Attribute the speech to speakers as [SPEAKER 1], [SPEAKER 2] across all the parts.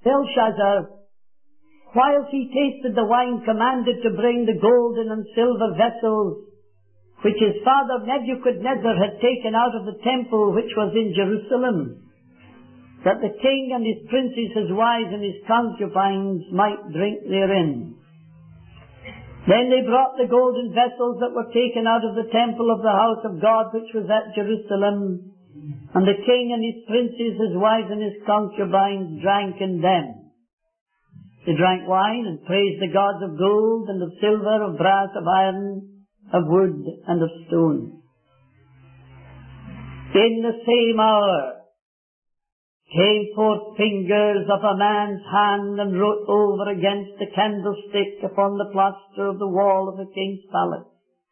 [SPEAKER 1] Belshazzar, whilst he tasted the wine, commanded to bring the golden and silver vessels which his father Nebuchadnezzar had taken out of the temple which was in Jerusalem, that the king and his princes, his wives and his concubines might drink therein. Then they brought the golden vessels that were taken out of the temple of the house of God which was at Jerusalem, and the king and his princes, his wives and his concubines drank in them. They drank wine and praised the gods of gold and of silver, of brass, of iron, of wood and of stone. In the same hour came forth fingers of a man's hand and wrote over against the candlestick upon the plaster of the wall of the king's palace.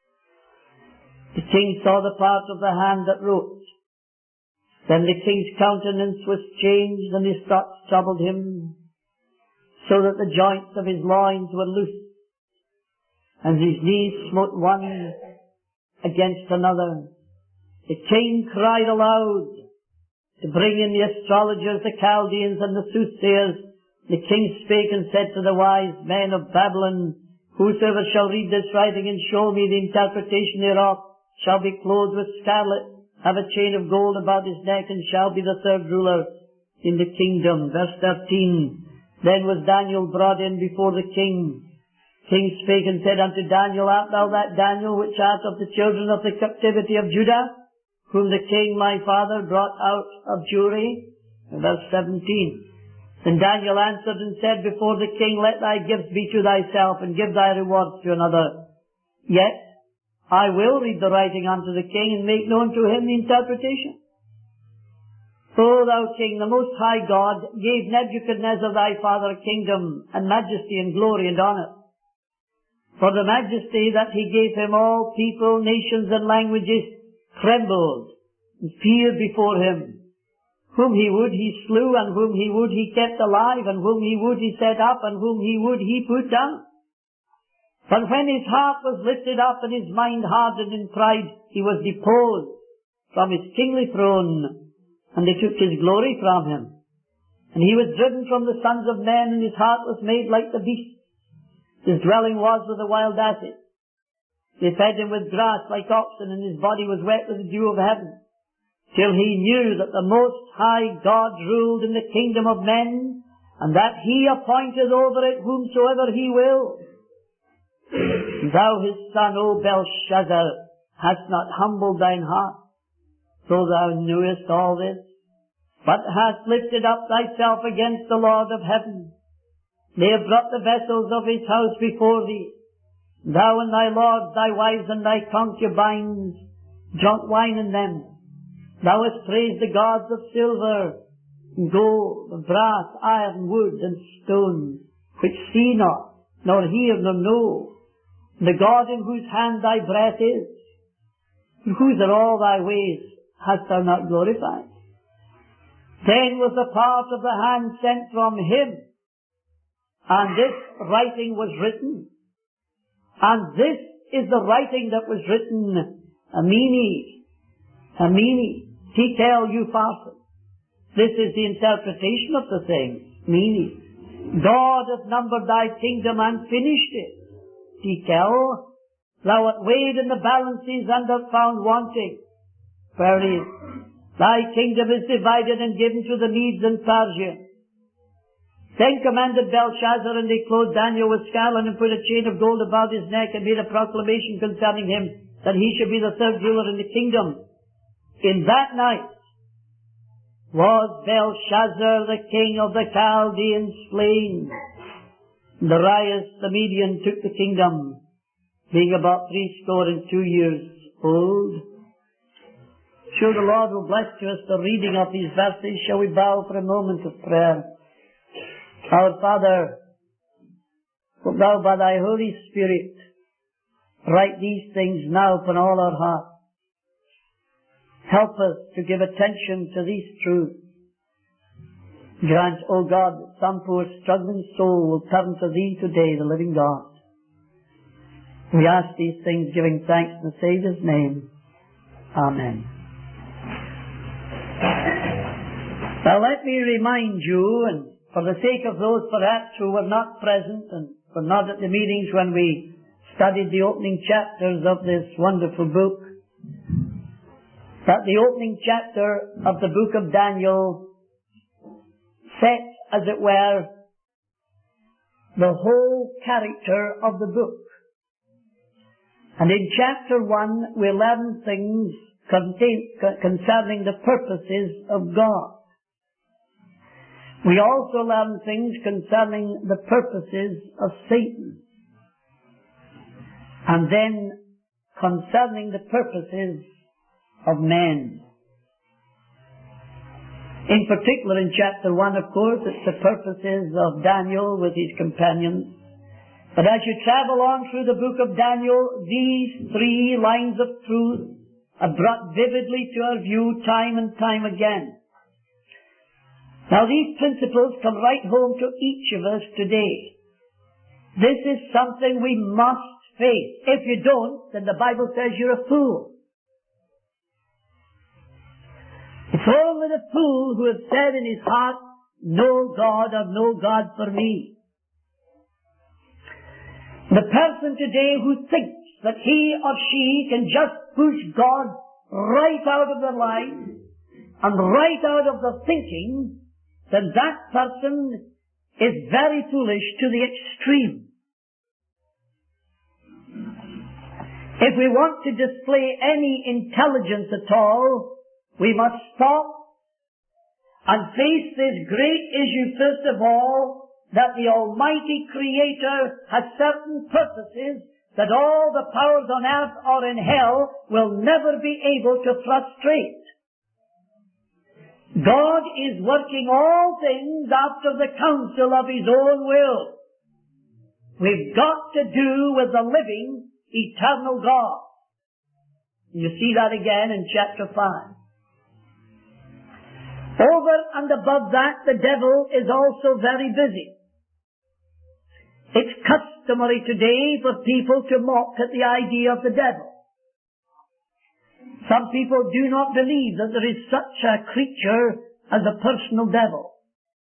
[SPEAKER 1] The king saw the part of the hand that wrote. Then the king's countenance was changed, and his thoughts troubled him, so that the joints of his loins were loosed, and his knees smote one against another. The king cried aloud to bring in the astrologers, the Chaldeans, and the soothsayers. The king spake and said to the wise men of Babylon, Whosoever shall read this writing and show me the interpretation thereof shall be clothed with scarlet, have a chain of gold about his neck, and shall be the third ruler in the kingdom. Verse 13. Then was Daniel brought in before the king. King spake and said unto Daniel, Art thou that Daniel which art of the children of the captivity of Judah, whom the king my father brought out of Jewry? Verse 17. Then Daniel answered and said before the king, Let thy gifts be to thyself, and give thy rewards to another. Yet I will read the writing unto the king, and make known to him the interpretation. O thou king, the most high God gave Nebuchadnezzar thy father a kingdom, and majesty, and glory, and honour. For the majesty that he gave him, all people, nations, and languages trembled and feared before him. Whom he would he slew, and whom he would he kept alive, and whom he would he set up, and whom he would he put down. But when his heart was lifted up, and his mind hardened in pride, he was deposed from his kingly throne, and they took his glory from him. And he was driven from the sons of men, and his heart was made like the beast. His dwelling was with the wild asses. They fed him with grass like oxen, and his body was wet with the dew of heaven, till he knew that the Most High God ruled in the kingdom of men, and that he appointed over it whomsoever he will. Thou his son, O Belshazzar, hast not humbled thine heart, though thou knewest all this, but hast lifted up thyself against the Lord of heaven. They have brought the vessels of his house before thee. Thou and thy lords, thy wives and thy concubines, drunk wine in them. Thou hast praised the gods of silver, and gold, and brass, iron, wood, and stone, which see not, nor hear, nor know, the God in whose hand thy breath is, and whose are all thy ways, hast thou not glorified. Then was the part of the hand sent from him, and this writing was written. And this is the writing that was written, Amini, Tekel Upharsin. This is the interpretation of the thing, Mini. God hath numbered thy kingdom and finished it. Tekel, thou art weighed in the balances and art found wanting. Whereas thy kingdom is divided and given to the Medes and Persians. Then commanded Belshazzar, and they clothed Daniel with scarlet, and put a chain of gold about his neck, and made a proclamation concerning him, that he should be the third ruler in the kingdom. In that night was Belshazzar, the king of the Chaldeans, slain. Darius the Median took the kingdom, being about 62 years old. Sure, the Lord will bless to us the reading of these verses. Shall we bow for a moment of prayer? Our Father, wilt thou by thy Holy Spirit write these things now upon all our hearts. Help us to give attention to these truths. Grant, O God, that some poor struggling soul will turn to Thee today, the living God. We ask these things giving thanks in the Saviour's name. Amen. Now let me remind you, and for the sake of those perhaps who were not present and were not at the meetings when we studied the opening chapters of this wonderful book, that the opening chapter of the book of Daniel sets, as it were, the whole character of the book. And in chapter 1 we learn things concerning the purposes of God. We also learn things concerning the purposes of Satan. And then concerning the purposes of men. In particular in chapter 1, of course, it's the purposes of Daniel with his companions. But as you travel on through the book of Daniel, these three lines of truth are brought vividly to our view time and time again. Now these principles come right home to each of us today. This is something we must face. If you don't, then the Bible says you're a fool. It's only the fool who has said in his heart, no God or no God for me. The person today who thinks that he or she can just push God right out of their life and right out of their thinking, then that person is very foolish to the extreme. If we want to display any intelligence at all, we must stop and face this great issue first of all, that the Almighty Creator has certain purposes that all the powers on earth or in hell will never be able to frustrate. God is working all things after the counsel of His own will. We've got to do with the living, eternal God. You see that again in chapter 5. Over and above that, the devil is also very busy. It's customary today for people to mock at the idea of the devil. Some people do not believe that there is such a creature as a personal devil.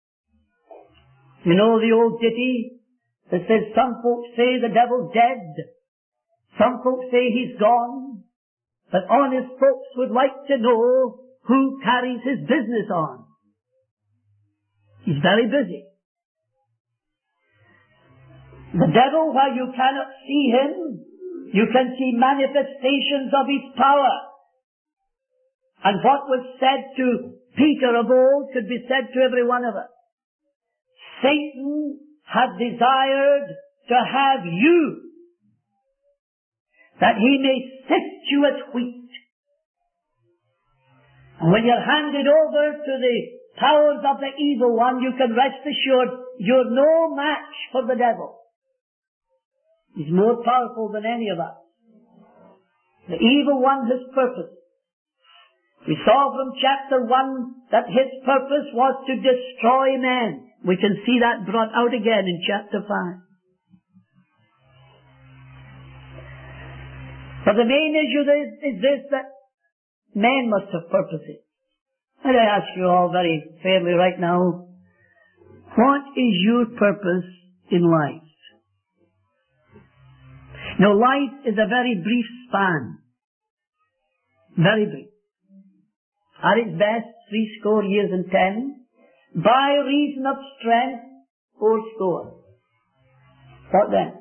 [SPEAKER 1] You know the old ditty that says some folks say the devil's dead, some folks say he's gone, but honest folks would like to know who carries his business on. He's very busy. The devil, while you cannot see him, you can see manifestations of his power. And what was said to Peter of old could be said to every one of us. Satan had desired to have you, that he may sift you as wheat. And when you're handed over to the powers of the evil one, you can rest assured you're no match for the devil. He's more powerful than any of us. The evil one has purpose. We saw from chapter 1 that his purpose was to destroy men. We can see that brought out again in chapter 5. But the main issue is this, that men must have purposes. And I ask you all very fairly right now, what is your purpose in life? Now, life is a very brief span. Very brief. At its best, 80 years and 10. By reason of strength, 80. What then?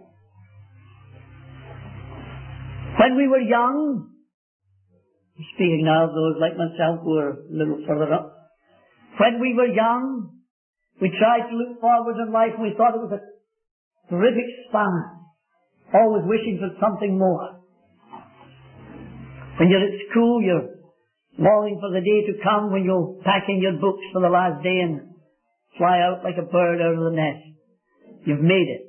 [SPEAKER 1] When we were young, speaking now of those like myself who are a little further up, when we were young, we tried to look forward in life and we thought it was a terrific span, always wishing for something more. When you're at school, you're longing for the day to come when you'll pack in your books for the last day and fly out like a bird out of the nest. You've made it.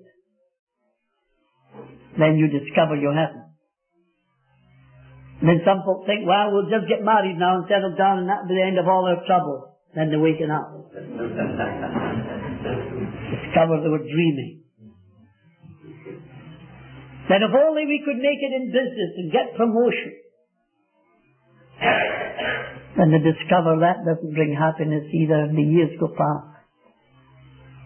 [SPEAKER 1] Then you discover you haven't. And then some folks think, well, we'll just get married now and settle down and that'll be the end of all our trouble. Then they're waking up. Discover they were dreaming. Then if only we could make it in business and get promotion. Then they discover that doesn't bring happiness either and the years go past.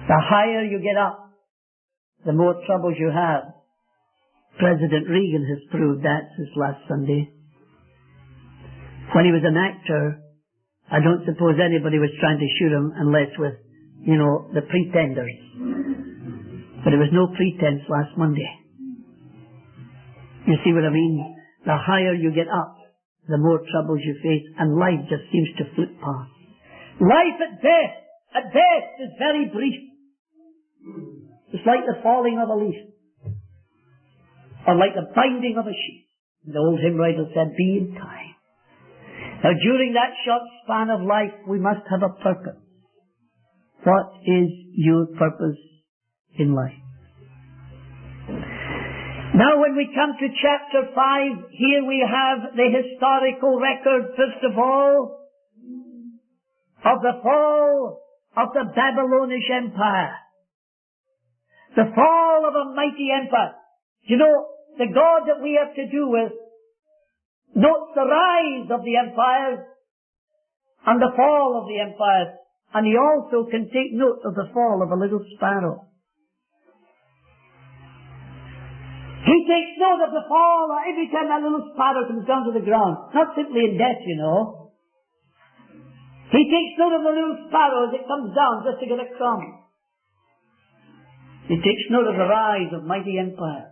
[SPEAKER 1] The higher you get up, the more troubles you have. President Reagan has proved that this last Sunday. When he was an actor, I don't suppose anybody was trying to shoot him unless with, the pretenders. But there was no pretense last Monday. You see what I mean? The higher you get up, the more troubles you face, and life just seems to flit past. Life at best is very brief. It's like the falling of a leaf, or like the binding of a sheep. The old hymn writer said, be in time. Now during that short span of life, we must have a purpose. What is your purpose in life? Now when we come to chapter 5, here we have the historical record, first of all, of the fall of the Babylonish Empire. The fall of a mighty empire. The God that we have to do with notes the rise of the empires and the fall of the empires. And he also can take note of the fall of a little sparrow. He takes note of the fall every time that little sparrow comes down to the ground. Not simply in death, He takes note of the little sparrow as it comes down just to get a crumb. He takes note of the rise of mighty empires.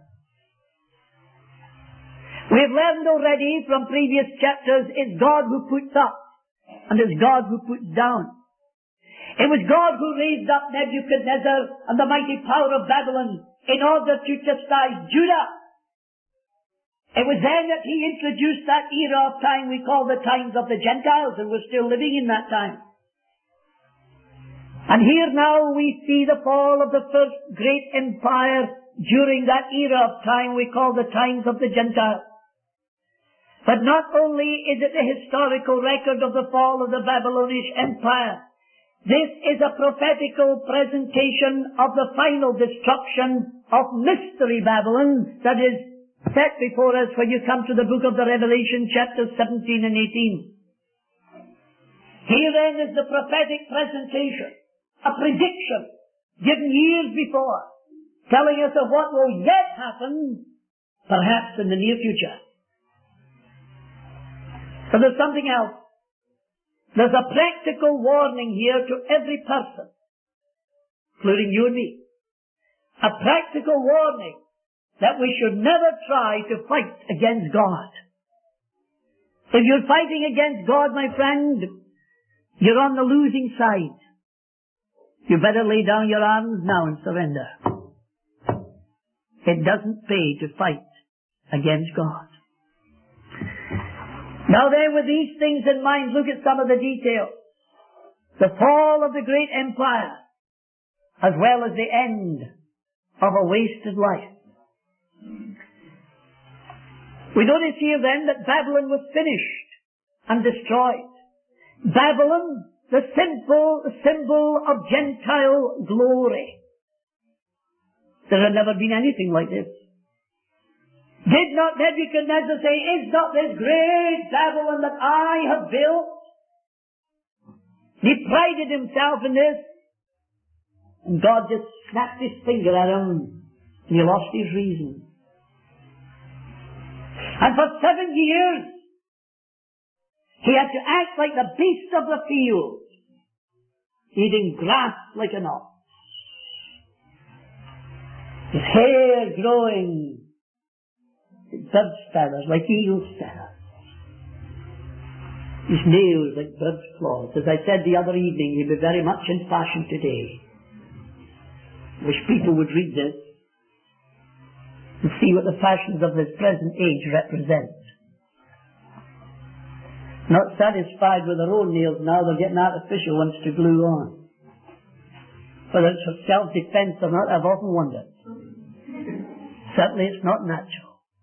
[SPEAKER 1] We have learned already from previous chapters, it's God who puts up and it's God who puts down. It was God who raised up Nebuchadnezzar and the mighty power of Babylon in order to chastise Judah. It was then that he introduced that era of time we call the times of the Gentiles, and we're still living in that time. And here now we see the fall of the first great empire during that era of time we call the times of the Gentiles. But not only is it the historical record of the fall of the Babylonish Empire, this is a prophetical presentation of the final destruction of Mystery Babylon that is set before us when you come to the book of the Revelation, chapters 17 and 18. Here then is the prophetic presentation, a prediction given years before, telling us of what will yet happen, perhaps in the near future. But there's something else. There's a practical warning here to every person, including you and me. A practical warning that we should never try to fight against God. If you're fighting against God, my friend, you're on the losing side. You better lay down your arms now and surrender. It doesn't pay to fight against God. Now then, with these things in mind, look at some of the details. The fall of the great empire, as well as the end of a wasted life. We notice here then that Babylon was finished and destroyed. Babylon, the symbol of Gentile glory. There had never been anything like this. Did not Nebuchadnezzar say, is not this great Babylon that I have built? He prided himself in this. And God just snapped his finger at him and he lost his reason. And for 7 years, he had to act like the beast of the field, eating grass like an ox. His hair growing bird feathers like eagle's feathers. His nails like bird's claws. As I said the other evening, he'd be very much in fashion today. Wish people would read this and see what the fashions of this present age represent. Not satisfied with their own nails now, they're getting artificial ones to glue on. Whether it's for self-defense or not, I've often wondered. Certainly it's not natural.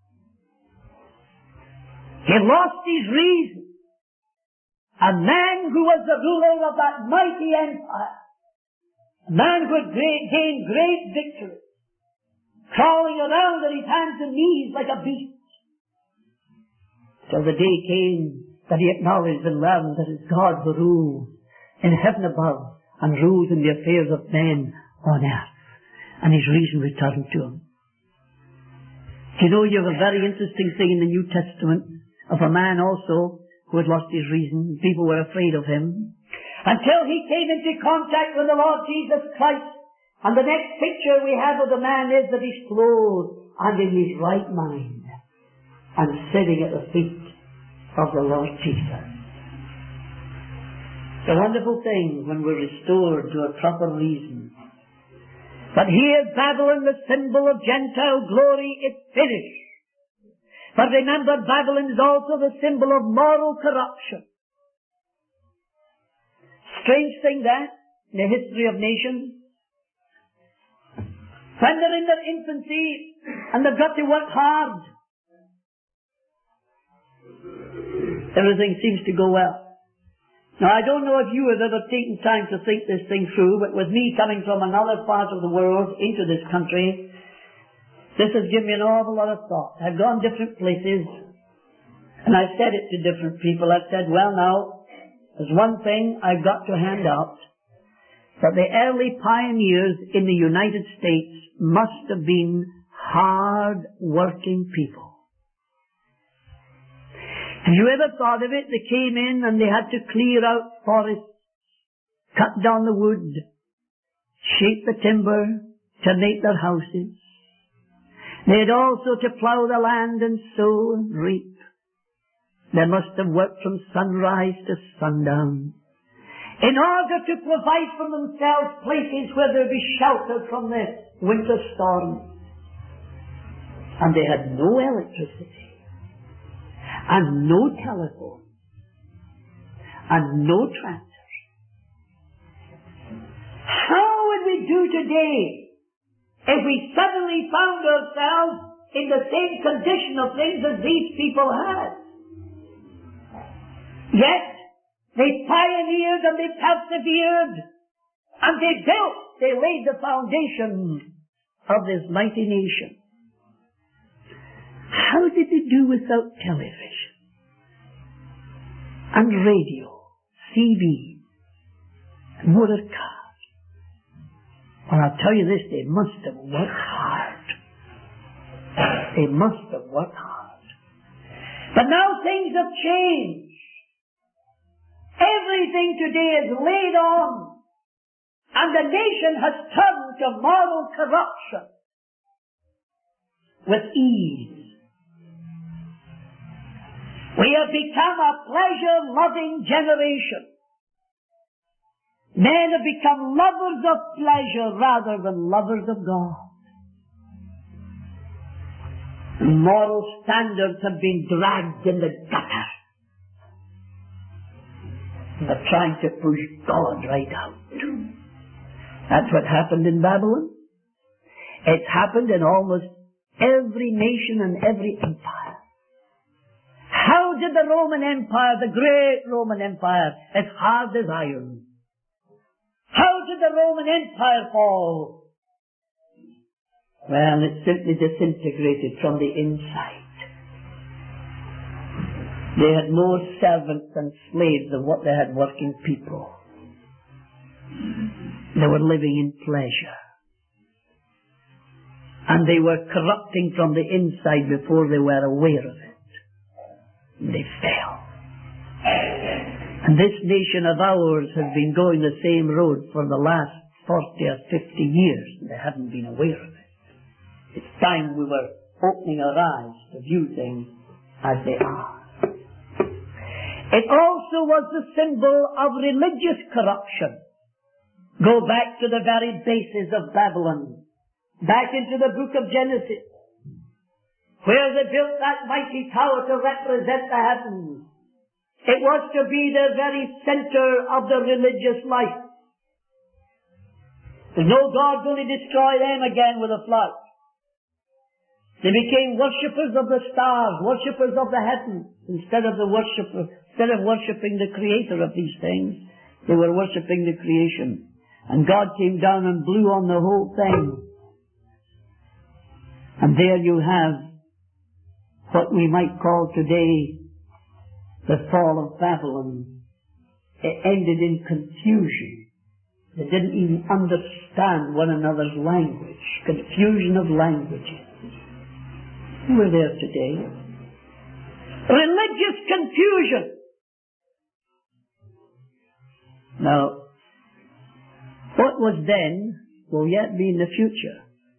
[SPEAKER 1] He lost his reason. A man who was the ruler of that mighty empire, a man who had gained great victory, crawling around on his hands and knees like a beast, till the day came that he acknowledged and learned that it's God who rules in heaven above and rules in the affairs of men on earth. And his reason returned to him. You know, you have a very interesting thing in the New Testament of a man also who had lost his reason. People were afraid of him until he came into contact with the Lord Jesus Christ. And the next picture we have of the man is that he's clothed and in his right mind and sitting at the feet of the Lord Jesus. It's a wonderful thing when we're restored to a proper reason. But here Babylon, the symbol of Gentile glory, is finished. But remember, Babylon is also the symbol of moral corruption. Strange thing that, in the history of nations. When they're in their infancy and they've got to work hard, everything seems to go well. Now, I don't know if you have ever taken time to think this thing through, but with me coming from another part of the world into this country, this has given me an awful lot of thought. I've gone different places, and I've said it to different people. I've said, well now, there's one thing I've got to hand out, that the early pioneers in the United States must have been hard-working people. Have you ever thought of it? They came in and they had to clear out forests, cut down the wood, shape the timber to make their houses. They had also to plough the land and sow and reap. They must have worked from sunrise to sundown in order to provide for themselves places where they'd be sheltered from the winter storms. And they had no electricity, and no telephone, and no tractors. How would we do today if we suddenly found ourselves in the same condition of things as these people had? Yet, they pioneered and they persevered, and they built, they laid the foundation of this mighty nation. How did they do without television and radio, CB, and motor cars? Well, I'll tell you this, they must have worked hard. They must have worked hard. But now things have changed. Everything today is laid on, and the nation has turned to moral corruption with ease. We have become a pleasure-loving generation. Men have become lovers of pleasure rather than lovers of God. Moral standards have been dragged in the gutter. They're trying to push God right out. That's what happened in Babylon. It's happened in almost every nation and every empire. How did the Roman Empire, the great Roman Empire, as hard as iron, how did the Roman Empire fall? Well, it simply disintegrated from the inside. They had more servants and slaves than what they had working people. They were living in pleasure. And they were corrupting from the inside before they were aware of it. And they fell. And this nation of ours has been going the same road for the last 40 or 50 years. They haven't been aware of it. It's time we were opening our eyes to view things as they are. It also was the symbol of religious corruption. Go back to the very basis of Babylon. Back into the book of Genesis, where they built that mighty tower to represent the heavens. It was to be the very center of the religious life. There's no God going to destroy them again with a flood. They became worshippers of the stars, worshippers of the heavens, instead of worshipping the creator of these things. They were worshipping the creation. And God came down and blew on the whole thing. And there you have what we might call today the fall of Babylon. It ended in confusion They didn't even understand one another's language. Confusion of languages. We're there today. Religious confusion. Now, what was then will yet be in the future.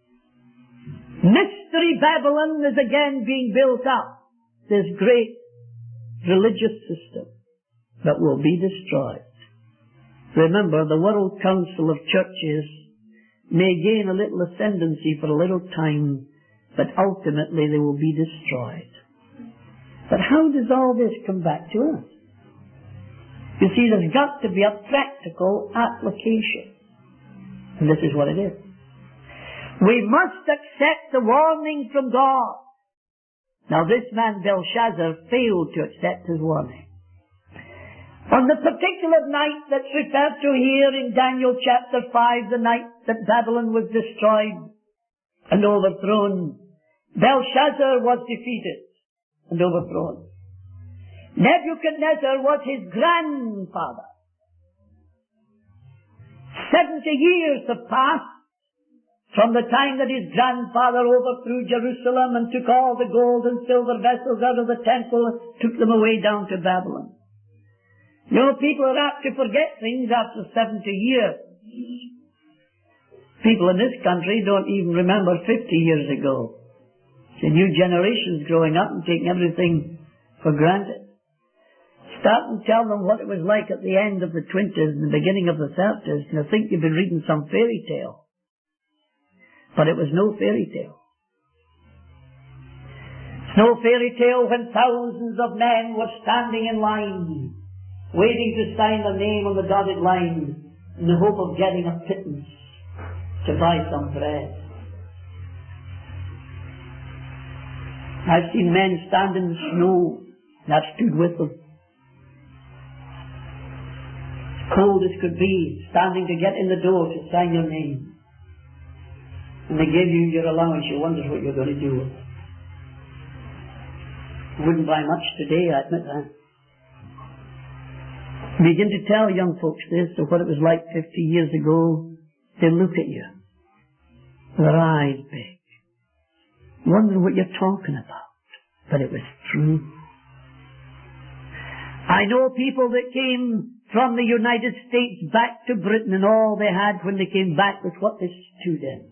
[SPEAKER 1] Mystery Babylon is again being built up. This great religious system that will be destroyed. Remember, the World Council of Churches may gain a little ascendancy for a little time, but ultimately they will be destroyed. But how does all this come back to us? You see, there's got to be a practical application. And this is what it is. We must accept the warning from God. Now this man Belshazzar failed to accept his warning. On the particular night that's referred to here in Daniel chapter 5, the night that Babylon was destroyed and overthrown, Belshazzar was defeated and overthrown. Nebuchadnezzar was his grandfather. 70 years have passed from the time that his grandfather overthrew Jerusalem and took all the gold and silver vessels out of the temple, took them away down to Babylon. You know, people are apt to forget things after 70 years. People in this country don't even remember 50 years ago. The new generation's growing up and taking everything for granted. Start and tell them what it was like at the end of the 20s and the beginning of the 30s, and they'll think you've been reading some fairy tale. But it was no fairy tale. It's no fairy tale when thousands of men were standing in line, waiting to sign their name on the dotted line in the hope of getting a pittance to buy some bread. I've seen men stand in the snow, and I've stood with them. Cold as could be, standing to get in the door to sign your name. And they give you your allowance, you wonder what you're going to do with it. Wouldn't buy much today, I admit that. Begin to tell young folks this, of what it was like 50 years ago. They look at you, their eyes big, wondering what you're talking about. But it was true. I know people that came from the United States back to Britain, and all they had when they came back was what they stood in.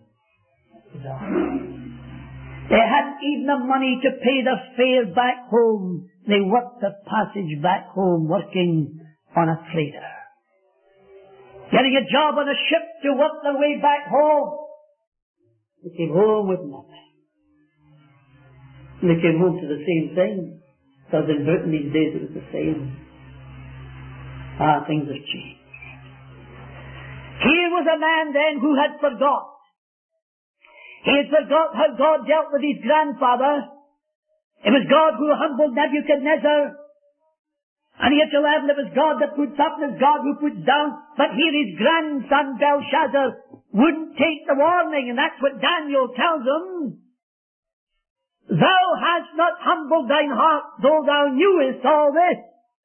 [SPEAKER 1] They hadn't even the money to pay their fare back home. They worked their passage back home, working on a freighter, getting a job on a ship to work their way back home. They came home with nothing. And they came home to the same thing, because in Britain these days it was the same. Things have changed. Here was a man then who had forgot. He had forgot how God dealt with his grandfather. It was God who humbled Nebuchadnezzar. And he had to learn it was God that puts up and it's God who puts down. But here his grandson Belshazzar wouldn't take the warning, and that's what Daniel tells him. Thou hast not humbled thine heart, though thou knewest all this.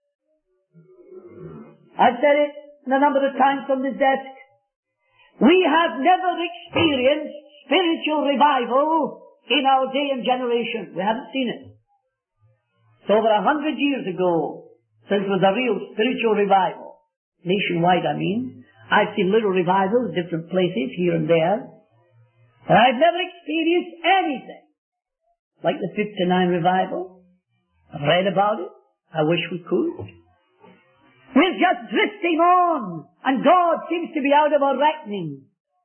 [SPEAKER 1] I've said it a number of times from this desk. We have never experienced spiritual revival in our day and generation. We haven't seen it. It's over 100 years ago since there was a real spiritual revival. Nationwide, I mean. I've seen little revivals, different places, here and there. And I've never experienced anything like the 59 revival. I've read about it. I wish we could. We're just drifting on, and God seems to be out of our reckoning.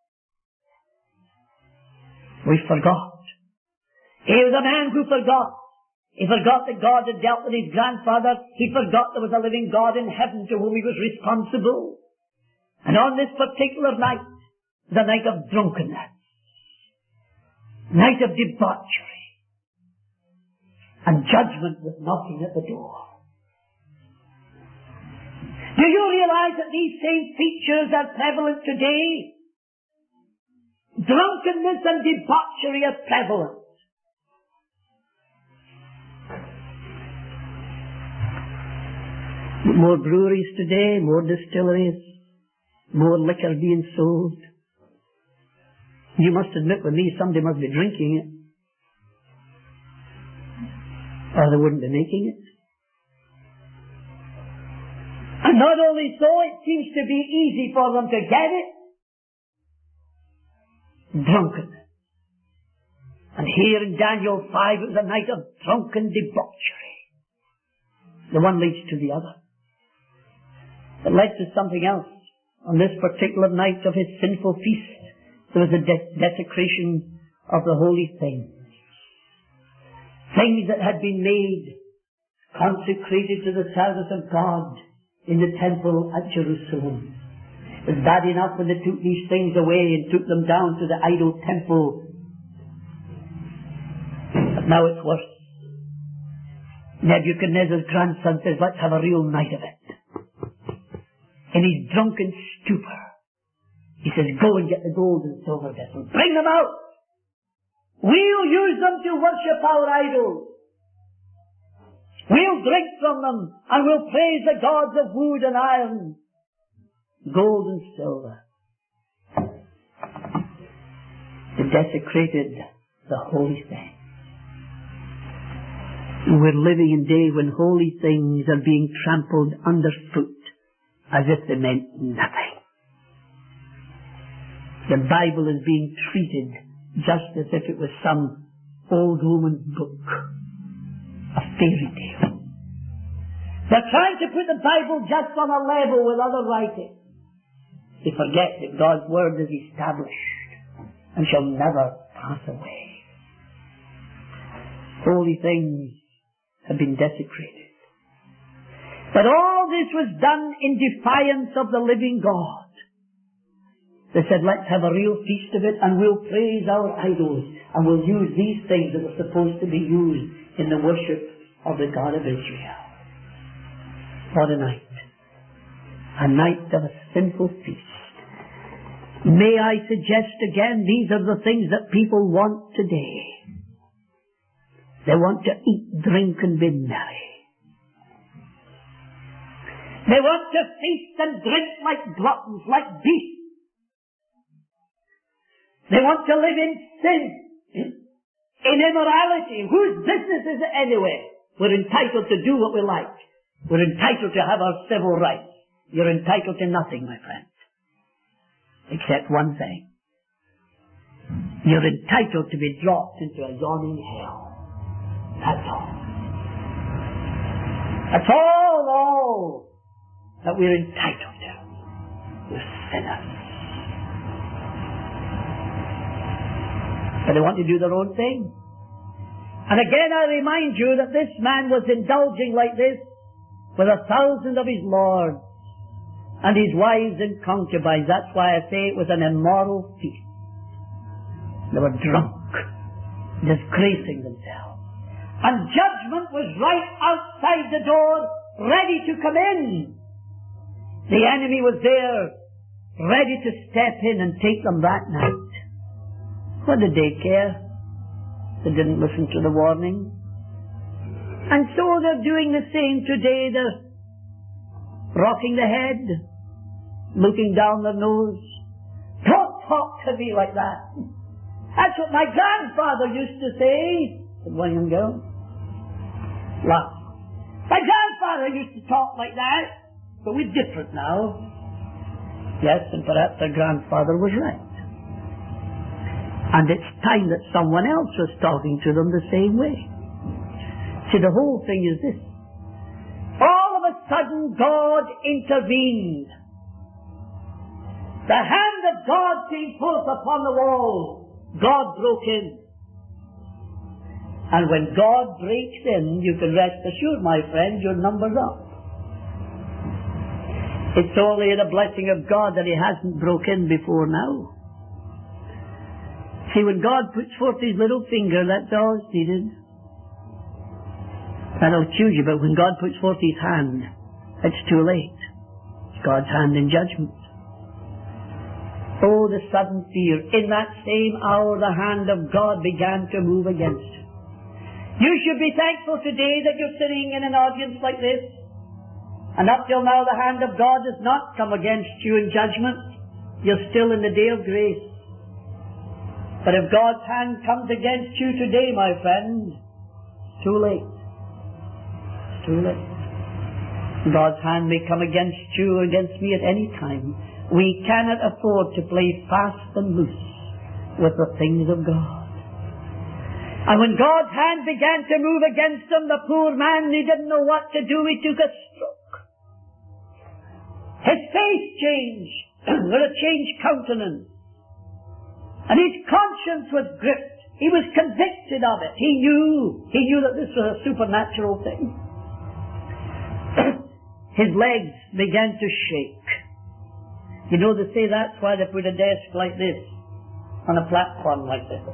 [SPEAKER 1] We forgot. He was a man who forgot. He forgot that God had dealt with his grandfather. He forgot there was a living God in heaven to whom he was responsible. And on this particular night, the night of drunkenness, night of debauchery, and judgment was knocking at the door. Do you realize that these same features are prevalent today? Drunkenness and debauchery are prevalent. More breweries today, more distilleries, more liquor being sold. You must admit with me, somebody must be drinking it, or they wouldn't be making it. And not only so, it seems to be easy for them to get it. Drunkenness. And here in Daniel 5, it was a night of drunken debauchery. The one leads to the other. It led to something else. On this particular night of his sinful feast, there was a desecration of the holy things. Things that had been made, consecrated to the service of God in the temple at Jerusalem. It was bad enough when they took these things away and took them down to the idol temple. But now it's worse. Nebuchadnezzar's grandson says, let's have a real night of it. In his drunken stupor, he says, go and get the gold and silver vessels. Bring them out. We'll use them to worship our idols. We'll drink from them and we'll praise the gods of wood and iron, gold and silver. They desecrated the holy things. We're living in a day when holy things are being trampled underfoot as if they meant nothing. The Bible is being treated just as if it was some old Roman book, a fairy tale. They're trying to put the Bible just on a level with other writings. They forget that God's Word is established and shall never pass away. Holy things have been desecrated. But all this was done in defiance of the living God. They said, let's have a real feast of it and we'll praise our idols and we'll use these things that were supposed to be used in the worship of the God of Israel. What a night. A night of a sinful feast. May I suggest again, these are the things that people want today. They want to eat, drink and be merry. They want to feast and drink like gluttons, like beasts. They want to live in sin, in immorality. Whose business is it anyway? We're entitled to do what we like. We're entitled to have our civil rights. You're entitled to nothing, my friend, except one thing. You're entitled to be dropped into a yawning hell. That's all. That's all that we're entitled to. We're sinners. But they want to do their own thing. And again I remind you that this man was indulging like this with 1,000 of his lords and his wives and concubines. That's why I say it was an immoral feast. They were drunk, disgracing themselves. And judgment was right outside the door, ready to come in. The enemy was there, ready to step in and take them that night. What did they care? They didn't listen to the warning. And so they're doing the same today. They're rocking the head, looking down their nose. Don't talk to me like that. That's what my grandfather used to say, said one young girl. Laugh. My grandfather used to talk like that, but we're different now. Yes, and perhaps their grandfather was right. And it's time that someone else was talking to them the same way. See, the whole thing is this. All of a sudden, God intervened. The hand of God came forth upon the wall. God broke in. And when God breaks in, you can rest assured, my friend, your number's up. It's only the blessing of God that He hasn't broke in before now. See, when God puts forth His little finger, that's all it's needed. That'll choose you, but when God puts forth His hand, it's too late. It's God's hand in judgment. Oh, the sudden fear. In that same hour, the hand of God began to move against you. You should be thankful today that you're sitting in an audience like this. And up till now the hand of God has not come against you in judgment. You're still in the day of grace. But if God's hand comes against you today, my friend, it's too late. It's too late. God's hand may come against you or against me at any time. We cannot afford to play fast and loose with the things of God. And when God's hand began to move against him, the poor man, he didn't know what to do. He took a stroke. His face changed with a changed countenance. And his conscience was gripped. He was convicted of it. He knew that this was a supernatural thing. His legs began to shake. You know, they say that's why they put a desk like this on a platform like this.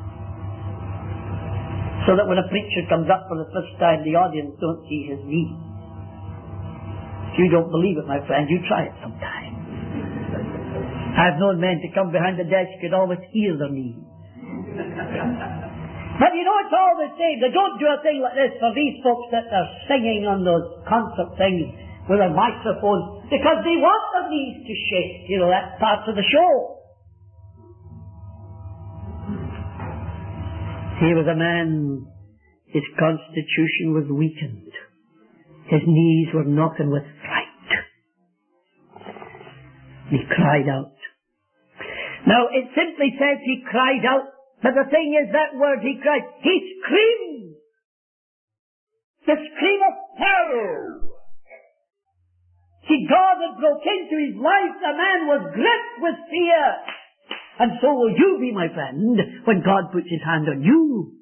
[SPEAKER 1] So that when a preacher comes up for the first time, the audience don't see his knees. If you don't believe it, my friend, you try it sometime. I've known men to come behind the desk and always hear their knees. But you know, it's all the same. They don't do a thing like this for these folks that are singing on those concert things with their microphones, because they want their knees to shake. You know, that's part of the show. He was a man, his constitution was weakened. His knees were knocking with fright. He cried out. Now, it simply says he cried out, but the thing is, that word he cried, he screamed. The scream of terror. See, God had broke into his life. The man was gripped with fear. And so will you be, my friend, when God puts his hand on you.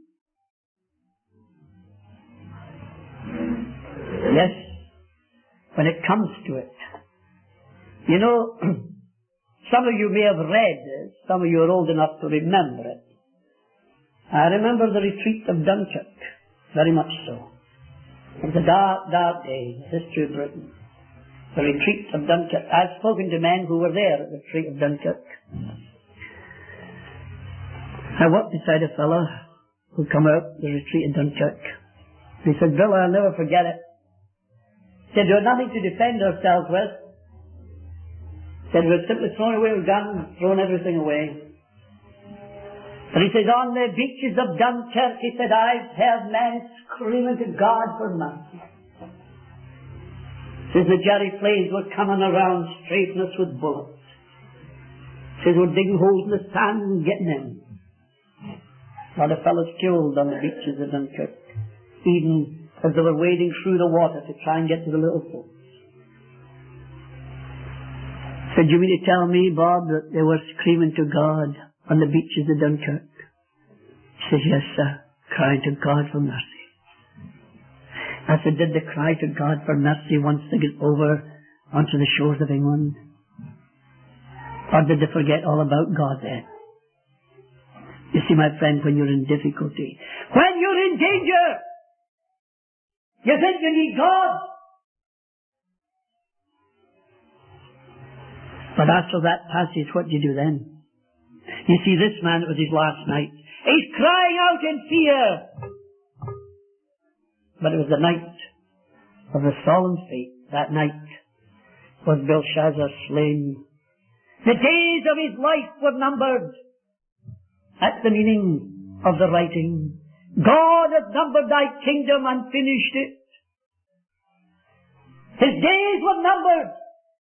[SPEAKER 1] Yes, when it comes to it. You know, some of you may have read this. Some of you are old enough to remember it. I remember the retreat of Dunkirk, very much so. It was a dark, dark day in the history of Britain. The retreat of Dunkirk. I've spoken to men who were there at the retreat of Dunkirk. I walked beside a fellow who come out the retreat in Dunkirk. He said, "Bill, I'll never forget it." He said, "We had nothing to defend ourselves with." He said, "We had simply thrown away our guns, thrown everything away." But he says, "On the beaches of Dunkirk," he said, "I've heard men screaming to God for mercy." He says, "The Jerry planes were coming around, strafing us with bullets." He says, "We're digging holes in the sand and getting in." A lot of fellows killed on the beaches of Dunkirk, even as they were wading through the water to try and get to the little folks. He said, "You mean to tell me, Bob, that they were screaming to God on the beaches of Dunkirk?" He says, "Yes, sir, crying to God for mercy." I said, "Did they cry to God for mercy once they get over onto the shores of England? Or did they forget all about God then?" You see, my friend, when you're in difficulty, when you're in danger, you think you need God. But after that passage, what do you do then? You see, this man, it was his last night. He's crying out in fear. But it was the night of the solemn fate. That night was Belshazzar slain. The days of his life were numbered. That's the meaning of the writing. God has numbered thy kingdom and finished it. His days were numbered.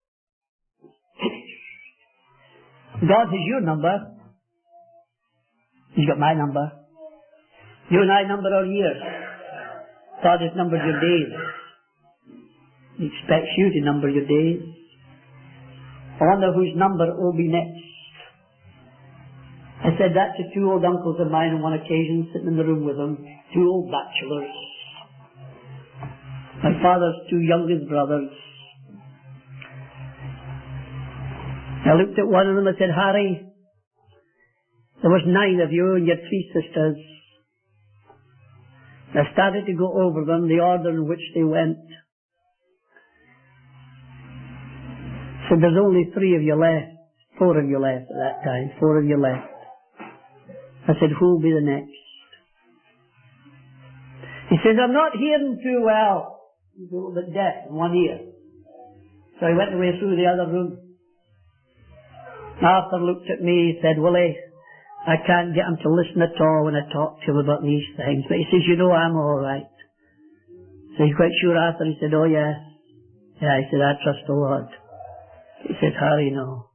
[SPEAKER 1] God has your number. He's got my number. You and I number our years. God has numbered your days. He expects you to number your days. I wonder whose number it will be next. I said that to two old uncles of mine on one occasion, sitting in the room with them, two old bachelors. My father's two youngest brothers. I looked at one of them and said, "Harry, there was 9 of you and your 3 sisters. I started to go over them, the order in which they went. So there's only 3 of you left, 4 of you left at that time, 4 of you left. I said, who'll be the next?" He says, "I'm not hearing too well." He's a little bit deaf in one ear. So he went away through the other room. Arthur looked at me, he said, Willie, I can't get him to listen at all when I talk to him about these things. But he says, you know, I'm all right. So he's quite sure, Arthur. He said, oh, yes. Yeah, he said, I trust the Lord. He said, Harry, no.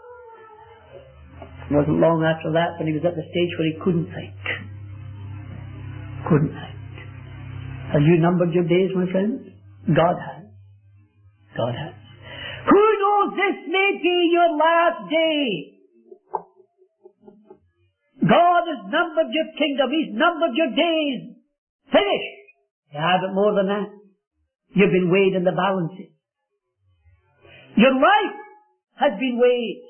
[SPEAKER 1] It wasn't long after that when he was at the stage where he couldn't think. Couldn't think. Have you numbered your days, my friends? God has. God has. Who knows, this may be your last day. God has numbered your kingdom. He's numbered your days. Finished. Yeah, but more than that. You've been weighed in the balances. Your life has been weighed.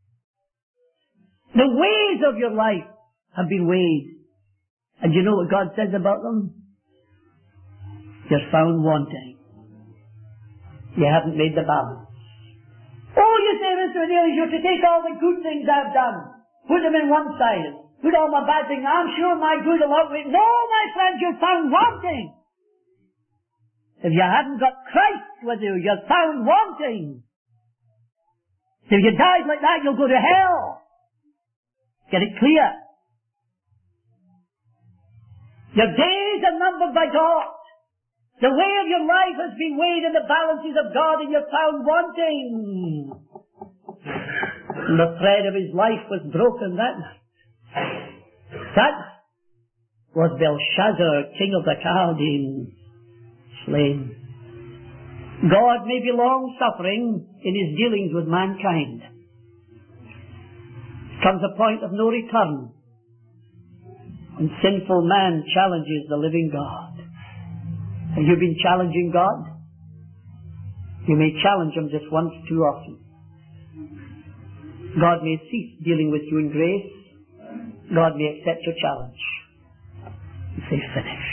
[SPEAKER 1] The ways of your life have been weighed. And you know what God says about them? You're found wanting. You haven't made the balance. Oh, you say, Mr. Neil, you're to take all the good things I've done, put them in one side, put all my bad things. I'm sure my good will outweigh. No, my friend, you're found wanting. If you haven't got Christ with you, you're found wanting. If you died like that, you'll go to hell. Get it clear. Your days are numbered by God. The way of your life has been weighed in the balances of God, and you're found wanting. And the thread of his life was broken that night. That was Belshazzar, king of the Chaldeans, slain. God may be long-suffering in his dealings with mankind. Comes a point of no return when sinful man challenges the living God. Have you been challenging God? You may challenge him just once too often. God may cease dealing with you in grace. God may accept your challenge and say, finish.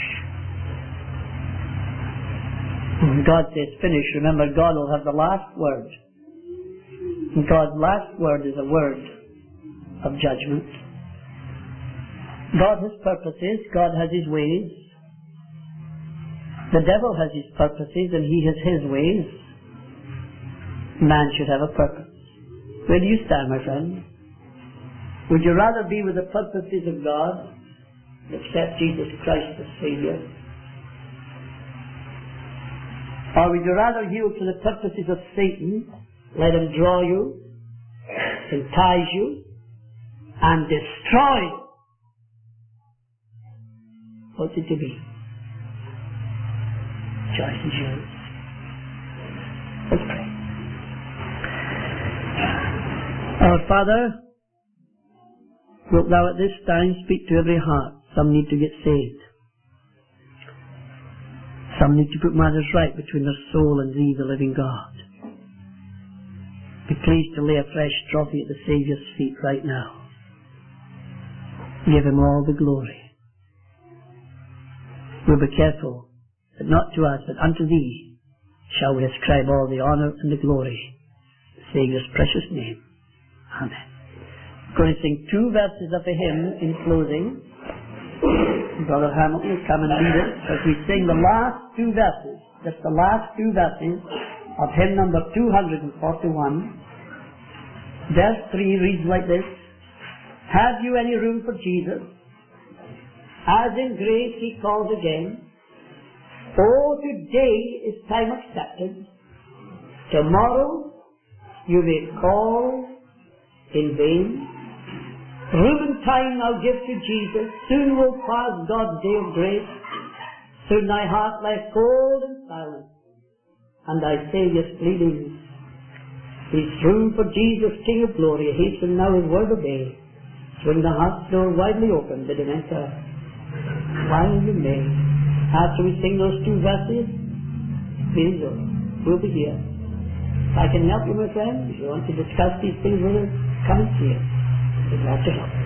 [SPEAKER 1] When God says finish, remember God will have the last word. And God's last word is a word of judgment. God has purposes. God has his ways. The devil has his purposes and he has his ways. Man should have a purpose. Where do you stand, my friend? Would you rather be with the purposes of God and accept Jesus Christ as Savior? Or would you rather yield to the purposes of Satan, let him draw you, entice you, and destroy you? What's it to be? Choice is yours. Let's pray. Our Father, wilt thou at this time speak to every heart? Some need to get saved. Some need to put matters right between their soul and thee, the living God. Be pleased to lay a fresh trophy at the Saviour's feet right now. Give him all the glory. We'll be careful that not to us, but unto thee shall we ascribe all the honour and the glory. In the Saviour's precious name. Amen. I'm going to sing 2 verses of a hymn in closing. Brother Hamilton will come and lead us as we sing the last 2 verses, just the last 2 verses of hymn number 241. Verse 3 reads like this: Have you any room for Jesus? As in grace he calls again. Oh, today is time accepted. Tomorrow you may call in vain. Room and time I'll give to Jesus. Soon will pass God's day of grace. Soon thy heart lies cold and silent, and thy Saviour's pleadings. He's room for Jesus, King of glory. Hasten now his word obey. Swing the heart's door widely open, bid him enter while you may. After we sing those 2 verses, please, we'll be here. If I can help you, my friend, if you want to discuss these things with us, come and see us. We'd love to help.